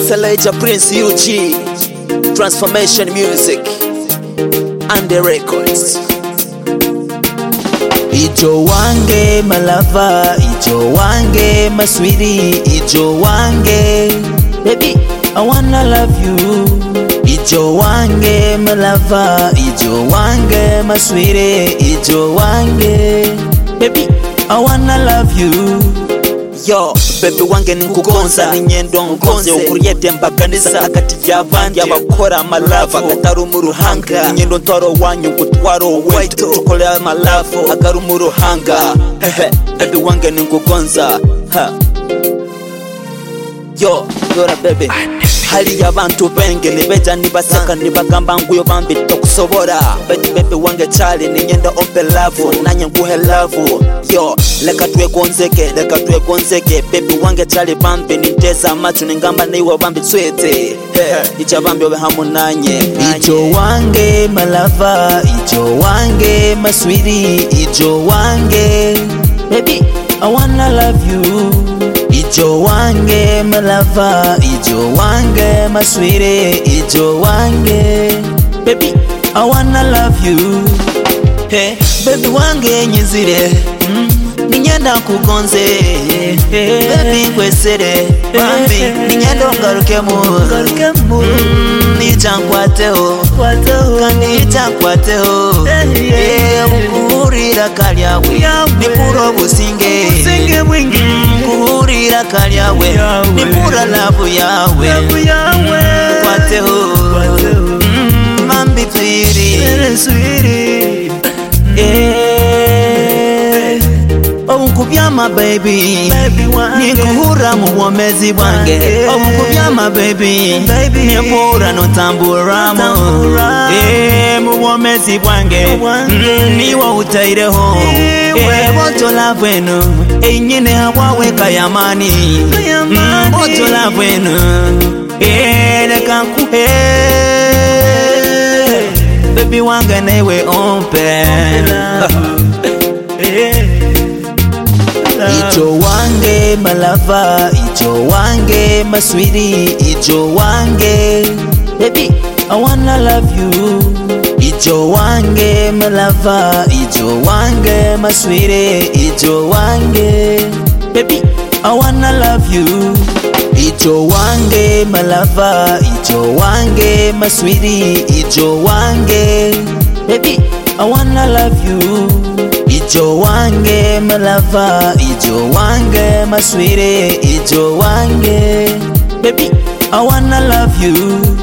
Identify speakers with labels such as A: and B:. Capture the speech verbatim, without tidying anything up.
A: Selector Prince U G, Transformation Music and the records. Ijo wange malava, ijo wange maswiri, ijo wange baby, I wanna love you. Ijo wange malava, ijo wange maswiri, ijo wange baby, I wanna love you. Yo, baby wange nkugonza ninyendo nkonze ukuriye mbaganiza akati y'abandi abakora amalava gataru mu ruhanga ninyendo ntoro wanyu gutwaro weto tukolera amalava agaru mu ruhanga hehe baby wange nkugonza ha. Yo, yora baby hali y'abantu benge nibeja nibasaka nibagamba nguyo bambi tokusobora baby baby wange chali ninyenda ompe love nanye nguhe love. Yo, leka twegonzeke leka twegonzeke baby wange chali bambi niteza macho ningamba niwe bambi twete icha bambi obe hamu nanye. Ijo wange malava, ijo wange maswiri, ijo wange baby, I wanna love you. Ijo wange malava, ijo wange maswiri, ijo wange baby, I wanna love you. Hey, baby wange nyizire mm, ninyenda kugonze hey, baby kwesere bambi ninyenda ngarukemu ngarukemu mm, nitankwateo kandi nitankwateo kuhurira kalyawe nipuro businge businge bwingi kuhurira kalyawe nipura labu yawe kwateo mambi twiri swiri eh omukubyama baby nikuhura mu bwomezi bwange omukubyama baby nipura notamburamo eh mu bwomezi bwange niwe utaireho eh botola bwenu enyine hawawe kayamani botola bwenu eh lekankuhe baby wange newe ompe. Ijo wange malava, ijo wange maswiri, ijo wange baby, I wanna love you. Ijo wange malava, ijo wange maswiri, ijo wange baby, I wanna love you. Ijo wange malava, ijo wange maswiri, ijo wange baby, I wanna love you. Ijo wange malava, ijo wange maswiri, ijo wange baby, I wanna love you.